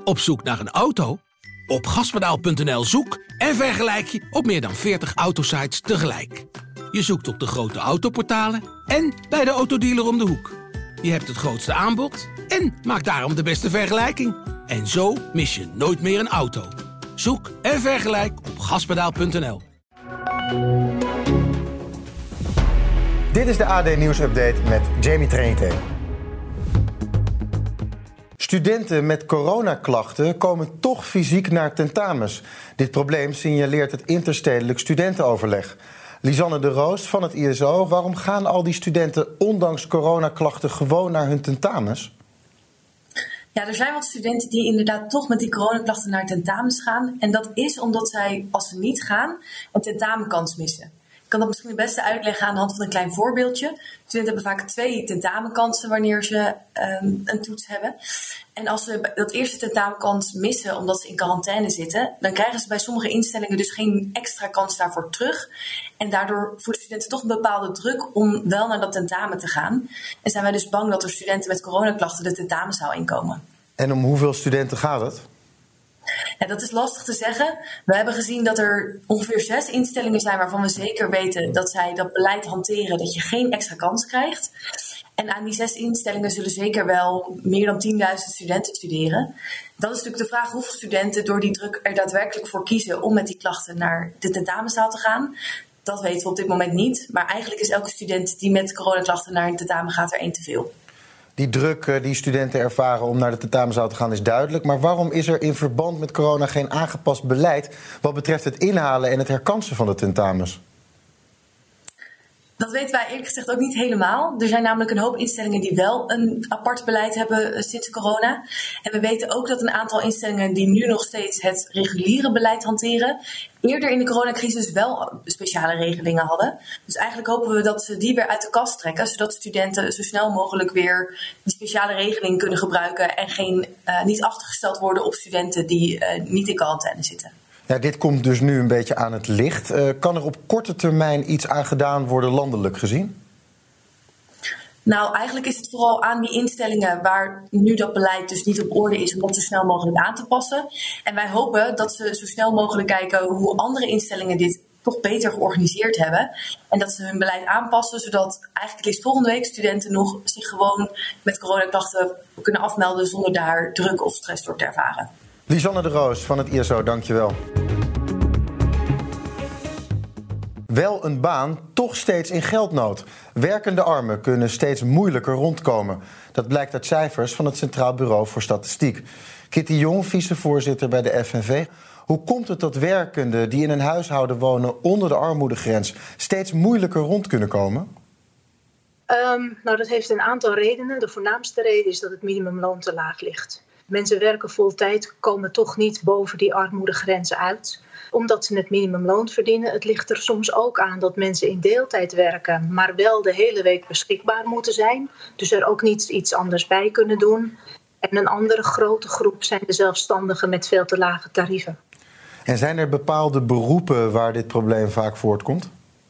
Op zoek naar een auto? Op gaspedaal.nl zoek en vergelijk je op meer dan 40 autosites tegelijk. Je zoekt op de grote autoportalen en bij de autodealer om de hoek. Je hebt het grootste aanbod en maakt daarom de beste vergelijking. En zo mis je nooit meer een auto. Zoek en vergelijk op gaspedaal.nl. Dit is de AD Nieuws Update met Jamie Trainte. Studenten met coronaklachten komen toch fysiek naar tentamens. Dit probleem signaleert het interstedelijk studentenoverleg. Lisanne de Roos van het ISO, waarom gaan al die studenten ondanks coronaklachten gewoon naar hun tentamens? Ja, er zijn wat studenten die inderdaad toch met die coronaklachten naar tentamens gaan. En dat is omdat zij, als ze niet gaan, een tentamenkans missen. Ik kan dat misschien het beste uitleggen aan de hand van een klein voorbeeldje. Studenten hebben vaak 2 tentamenkansen wanneer ze een toets hebben. En als ze dat eerste tentamenkans missen omdat ze in quarantaine zitten, dan krijgen ze bij sommige instellingen dus geen extra kans daarvoor terug. En daardoor voelen studenten toch een bepaalde druk om wel naar dat tentamen te gaan. En zijn wij dus bang dat er studenten met coronaklachten de tentamenzaal inkomen. En om hoeveel studenten gaat het? Ja, dat is lastig te zeggen. We hebben gezien dat er ongeveer 6 instellingen zijn waarvan we zeker weten dat zij dat beleid hanteren, dat je geen extra kans krijgt. En aan die 6 instellingen zullen zeker wel meer dan 10.000 studenten studeren. Dat is natuurlijk de vraag hoeveel studenten door die druk er daadwerkelijk voor kiezen om met die klachten naar de tentamenzaal te gaan. Dat weten we op dit moment niet. Maar eigenlijk is elke student die met coronaklachten naar een tentamen gaat er 1 te veel. Die druk die studenten ervaren om naar de tentamenzaal te gaan is duidelijk. Maar waarom is er in verband met corona geen aangepast beleid wat betreft het inhalen en het herkansen van de tentamens? Dat weten wij eerlijk gezegd ook niet helemaal. Er zijn namelijk een hoop instellingen die wel een apart beleid hebben sinds corona. En we weten ook dat een aantal instellingen die nu nog steeds het reguliere beleid hanteren, eerder in de coronacrisis wel speciale regelingen hadden. Dus eigenlijk hopen we dat ze die weer uit de kast trekken, zodat studenten zo snel mogelijk weer die speciale regeling kunnen gebruiken en niet achtergesteld worden op studenten die niet in quarantaine zitten. Ja, dit komt dus nu een beetje aan het licht. Kan er op korte termijn iets aan gedaan worden landelijk gezien? Nou, eigenlijk is het vooral aan die instellingen waar nu dat beleid dus niet op orde is om dat zo snel mogelijk aan te passen. En wij hopen dat ze zo snel mogelijk kijken hoe andere instellingen dit toch beter georganiseerd hebben. En dat ze hun beleid aanpassen, zodat eigenlijk liefst volgende week studenten nog zich gewoon met coronaklachten kunnen afmelden zonder daar druk of stress door te ervaren. Lisanne de Roos van het ISO, dankjewel. Wel een baan, toch steeds in geldnood. Werkende armen kunnen steeds moeilijker rondkomen. Dat blijkt uit cijfers van het Centraal Bureau voor Statistiek. Kitty Jong, vicevoorzitter bij de FNV. Hoe komt het dat werkenden die in een huishouden wonen onder de armoedegrens steeds moeilijker rond kunnen komen? Nou, dat heeft een aantal redenen. De voornaamste reden is dat het minimumloon te laag ligt. Mensen werken voltijd, komen toch niet boven die armoedegrens uit, omdat ze het minimumloon verdienen. Het ligt er soms ook aan dat mensen in deeltijd werken, maar wel de hele week beschikbaar moeten zijn. Dus er ook niet iets anders bij kunnen doen. En een andere grote groep zijn de zelfstandigen met veel te lage tarieven. En zijn er bepaalde beroepen waar dit probleem vaak voortkomt?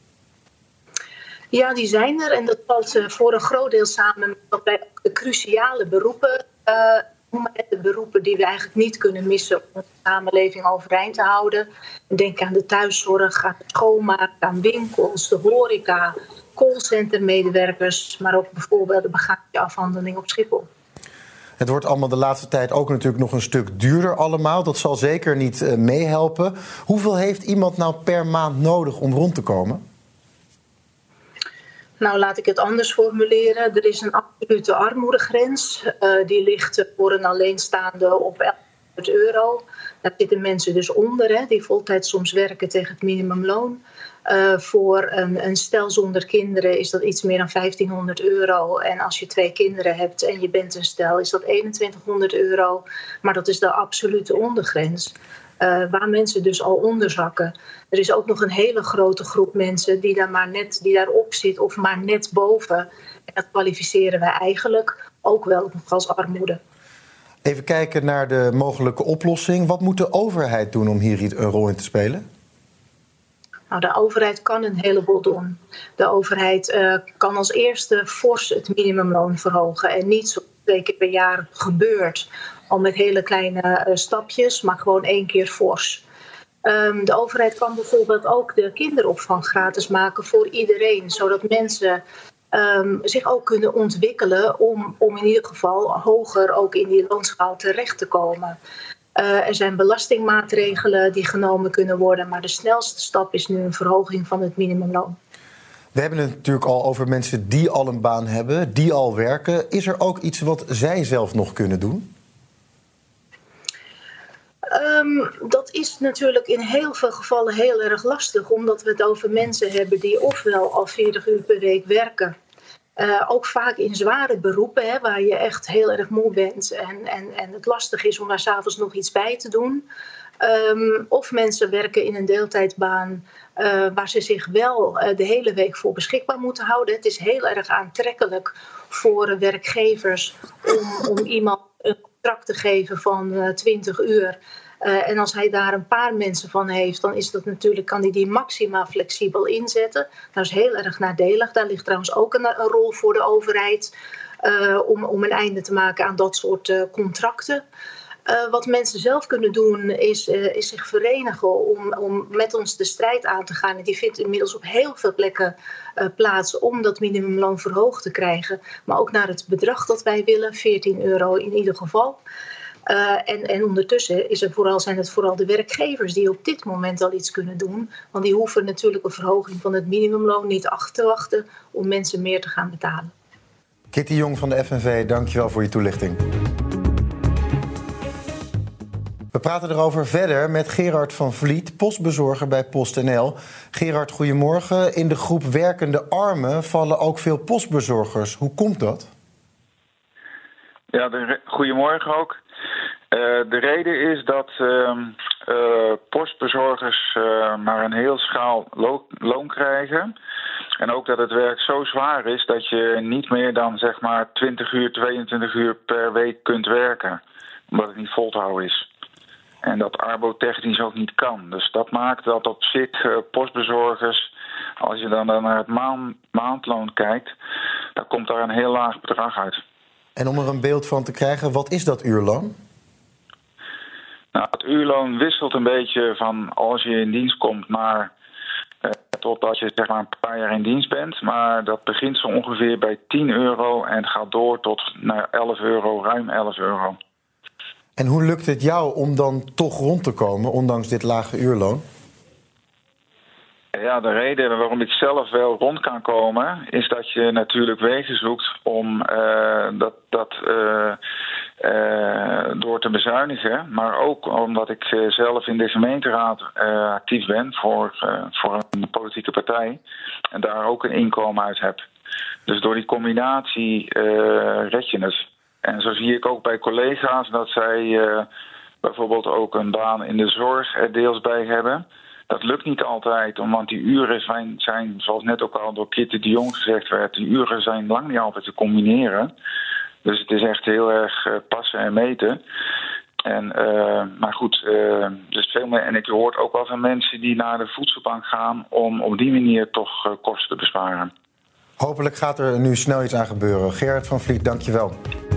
Ja, die zijn er. En dat valt voor een groot deel samen met wat wij de cruciale beroepen de beroepen die we eigenlijk niet kunnen missen om de samenleving overeind te houden. Denk aan de thuiszorg, aan de schoonmaak, aan winkels, de horeca, callcentermedewerkers, maar ook bijvoorbeeld de bagageafhandeling op Schiphol. Het wordt allemaal de laatste tijd ook natuurlijk nog een stuk duurder allemaal. Dat zal zeker niet meehelpen. Hoeveel heeft iemand nou per maand nodig om rond te komen? Nou, laat ik het anders formuleren. Er is een absolute armoedegrens. Die ligt voor een alleenstaande op €1100. Daar zitten mensen dus onder, hè, die voltijds soms werken tegen het minimumloon. Voor een stel zonder kinderen is dat iets meer dan €1500. En als je 2 kinderen hebt en je bent een stel, is dat €2100. Maar dat is de absolute ondergrens. Waar mensen dus al onderzakken. Er is ook nog een hele grote groep mensen die daarop zit of maar net boven. En dat kwalificeren wij eigenlijk ook wel nog als armoede. Even kijken naar de mogelijke oplossing. Wat moet de overheid doen om hier een rol in te spelen? Nou, de overheid kan een heleboel doen. De overheid kan als eerste fors het minimumloon verhogen. En niet zoals 2 keer per jaar gebeurt. Al met hele kleine stapjes, maar gewoon 1 keer fors. De overheid kan bijvoorbeeld ook de kinderopvang gratis maken voor iedereen. Zodat mensen zich ook kunnen ontwikkelen om in ieder geval hoger ook in die loonschaal terecht te komen. Er zijn belastingmaatregelen die genomen kunnen worden, maar de snelste stap is nu een verhoging van het minimumloon. We hebben het natuurlijk al over mensen die al een baan hebben, die al werken. Is er ook iets wat zij zelf nog kunnen doen? Dat is natuurlijk in heel veel gevallen heel erg lastig, omdat we het over mensen hebben die ofwel al 40 uur per week werken. Ook vaak in zware beroepen, waar je echt heel erg moe bent en het lastig is om daar 's avonds nog iets bij te doen. Of mensen werken in een deeltijdbaan waar ze zich wel de hele week voor beschikbaar moeten houden. Het is heel erg aantrekkelijk voor werkgevers om iemand een contract te geven van 20 uur. En als hij daar een paar mensen van heeft, dan is dat natuurlijk, kan hij die maximaal flexibel inzetten. Dat is heel erg nadelig. Daar ligt trouwens ook een rol voor de overheid om een einde te maken aan dat soort contracten. Wat mensen zelf kunnen doen is zich verenigen om met ons de strijd aan te gaan. En die vindt inmiddels op heel veel plekken plaats om dat minimumloon verhoogd te krijgen. Maar ook naar het bedrag dat wij willen, €14 in ieder geval. En ondertussen zijn het vooral de werkgevers die op dit moment al iets kunnen doen. Want die hoeven natuurlijk een verhoging van het minimumloon niet af te wachten om mensen meer te gaan betalen. Kitty Jong van de FNV, dankjewel voor je toelichting. We praten erover verder met Gerard van Vliet, postbezorger bij PostNL. Gerard, goedemorgen. In de groep werkende armen vallen ook veel postbezorgers. Hoe komt dat? Ja, goedemorgen ook. De reden is dat postbezorgers maar een heel schaal loon krijgen. En ook dat het werk zo zwaar is dat je niet meer dan zeg maar 20 uur, 22 uur per week kunt werken. Omdat het niet vol te houden is. En dat arbotechnisch ook niet kan. Dus dat maakt dat op zich postbezorgers, als je dan naar het maandloon kijkt, dan komt daar een heel laag bedrag uit. En om er een beeld van te krijgen, wat is dat uurloon? Nou, het uurloon wisselt een beetje van als je in dienst komt naar totdat je zeg maar een paar jaar in dienst bent. Maar dat begint zo ongeveer bij €10 en gaat door tot naar €11, ruim €11. En hoe lukt het jou om dan toch rond te komen, ondanks dit lage uurloon? Ja, de reden waarom ik zelf wel rond kan komen, is dat je natuurlijk wegen zoekt om dat door te bezuinigen. Maar ook omdat ik zelf in de gemeenteraad actief ben voor een politieke partij. En daar ook een inkomen uit heb. Dus door die combinatie red je het. En zo zie ik ook bij collega's dat zij bijvoorbeeld ook een baan in de zorg er deels bij hebben. Dat lukt niet altijd, want die uren zijn, zoals net ook al door Kitty de Jong gezegd werd, die uren zijn lang niet altijd te combineren. Dus het is echt heel erg passen en meten. Maar goed, dus veel meer. En ik hoor ook wel van mensen die naar de voedselbank gaan om op die manier toch kosten te besparen. Hopelijk gaat er nu snel iets aan gebeuren. Gerard van Vliet, dankjewel.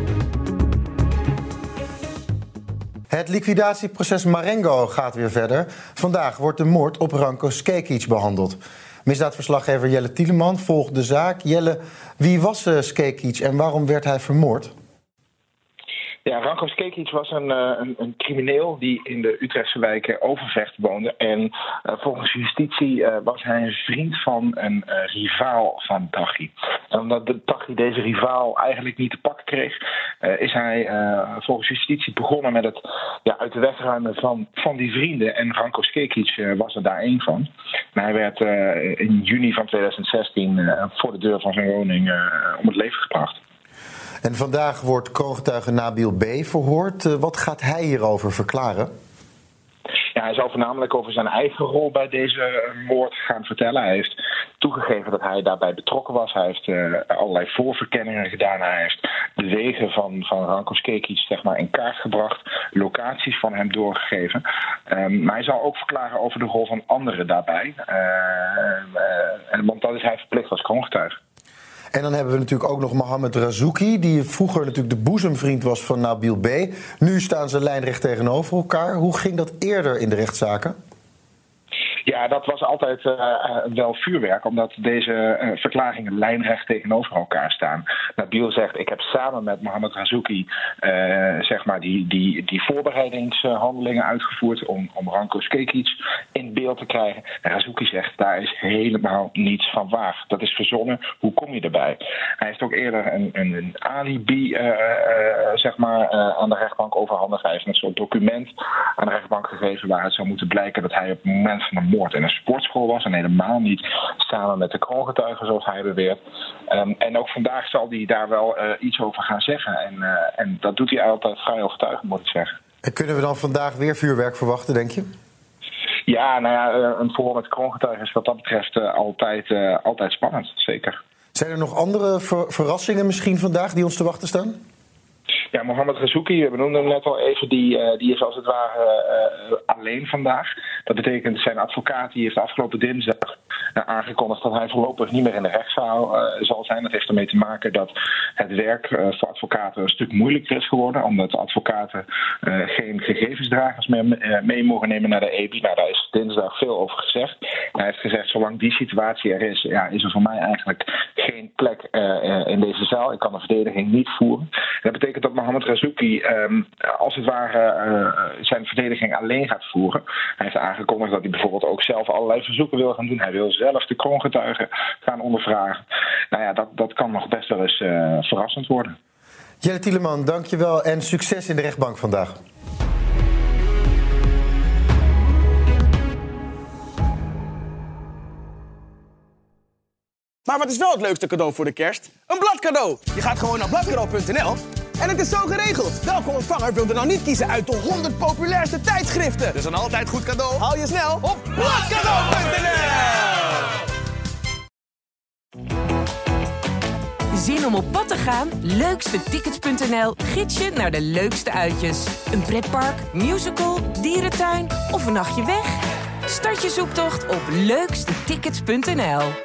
Het liquidatieproces Marengo gaat weer verder. Vandaag wordt de moord op Ranko Skekic behandeld. Misdaadverslaggever Jelle Tieleman volgt de zaak. Jelle, wie was Skekic en waarom werd hij vermoord? Ja, Ranko Skekic was een crimineel die in de Utrechtse wijk Overvecht woonde. En volgens justitie was hij een vriend van een rivaal van Taghi. En omdat Taghi deze rivaal eigenlijk niet te pakken kreeg, is hij volgens justitie begonnen met het uit de weg ruimen van die vrienden. En Ranko Skekic was er daar één van. En hij werd in juni van 2016 voor de deur van zijn woning om het leven gebracht. En vandaag wordt kroongetuige Nabil B. verhoord. Wat gaat hij hierover verklaren? Ja, hij zal voornamelijk over zijn eigen rol bij deze moord gaan vertellen. Hij heeft toegegeven dat hij daarbij betrokken was. Hij heeft allerlei voorverkenningen gedaan. Hij heeft de wegen van Ranko Skekic zeg maar in kaart gebracht. Locaties van hem doorgegeven. Maar hij zal ook verklaren over de rol van anderen daarbij. Want dat is hij verplicht als kroongetuige. En dan hebben we natuurlijk ook nog Mohamed Razouki, die vroeger natuurlijk de boezemvriend was van Nabil B. Nu staan ze lijnrecht tegenover elkaar. Hoe ging dat eerder in de rechtszaken? Ja, dat was altijd wel vuurwerk, omdat deze verklaringen lijnrecht tegenover elkaar staan. Nabil zegt, ik heb samen met Mohamed Razouki zeg maar die voorbereidingshandelingen uitgevoerd om Ranko Škekić in beeld te krijgen. En Razouki zegt, daar is helemaal niets van waar. Dat is verzonnen. Hoe kom je erbij? Hij heeft ook eerder een alibi zeg maar, aan de rechtbank overhandigd. Hij heeft een soort document aan de rechtbank gegeven waar het zou moeten blijken dat hij op het moment van de moord in een sportschool was en helemaal niet samen met de kroongetuigen zoals hij beweert. En ook vandaag zal hij daar wel iets over gaan zeggen. En dat doet hij altijd vrij overtuigend, moet ik zeggen. En kunnen we dan vandaag weer vuurwerk verwachten, denk je? Ja, nou ja, een verhoor met kroongetuigen is wat dat betreft altijd spannend, zeker. Zijn er nog andere verrassingen misschien vandaag die ons te wachten staan? Ja, Mohamed Razouki, we noemden hem net al even, die is als het ware alleen vandaag. Dat betekent zijn advocaat die heeft afgelopen dinsdag aangekondigd dat hij voorlopig niet meer in de rechtszaal zal zijn. Dat heeft ermee te maken dat het werk voor advocaten een stuk moeilijker is geworden, omdat advocaten geen gegevensdragers meer mee mogen nemen naar de EBI. Nou, daar is dinsdag veel over gezegd. Hij heeft gezegd, zolang die situatie er is, is er voor mij eigenlijk geen plek in deze zaal. Ik kan de verdediging niet voeren. Dat betekent dat Mohamed Razouki als het ware zijn verdediging alleen gaat voeren. Hij heeft aangekondigd dat hij bijvoorbeeld ook zelf allerlei verzoeken wil gaan doen. Hij wil zelf de kroongetuigen gaan ondervragen. Nou ja, dat kan nog best wel eens verrassend worden. Jelle Tieleman, dankjewel en succes in de rechtbank vandaag. Maar wat is wel het leukste cadeau voor de kerst? Een bladcadeau! Je gaat gewoon naar bladcadeau.nl en het is zo geregeld. Welke ontvanger wil er nou niet kiezen uit de 100 populairste tijdschriften? Dus een altijd goed cadeau haal je snel op bladcadeau.nl. Zin om op pad te gaan? Leukstetickets.nl gids je naar de leukste uitjes. Een pretpark, musical, dierentuin of een nachtje weg? Start je zoektocht op leukstetickets.nl.